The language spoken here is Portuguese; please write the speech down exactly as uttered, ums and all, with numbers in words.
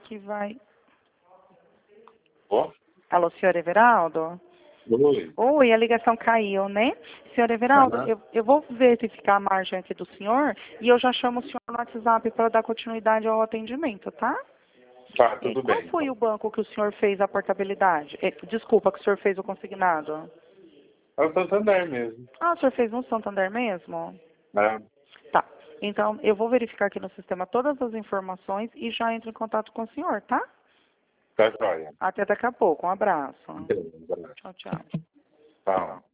que vai... Ó. Alô, senhor Everaldo? Oi. Oi, a ligação caiu, né? Senhor Everaldo, Aham. eu, eu vou verificar a margem aqui do senhor e eu já chamo o senhor no WhatsApp para dar continuidade ao atendimento, tá? Tá, E tudo qual bem. foi Então. o banco que o senhor fez a portabilidade? Eh, Desculpa, que o senhor fez o consignado. É o Santander mesmo. Ah, o senhor fez no Santander mesmo? Né? Tá. Então, eu vou verificar aqui no sistema todas as informações e já entro em contato com o senhor, tá? Tá joia. Até daqui a pouco. Um abraço. Beleza. Tchau, tchau. Tá.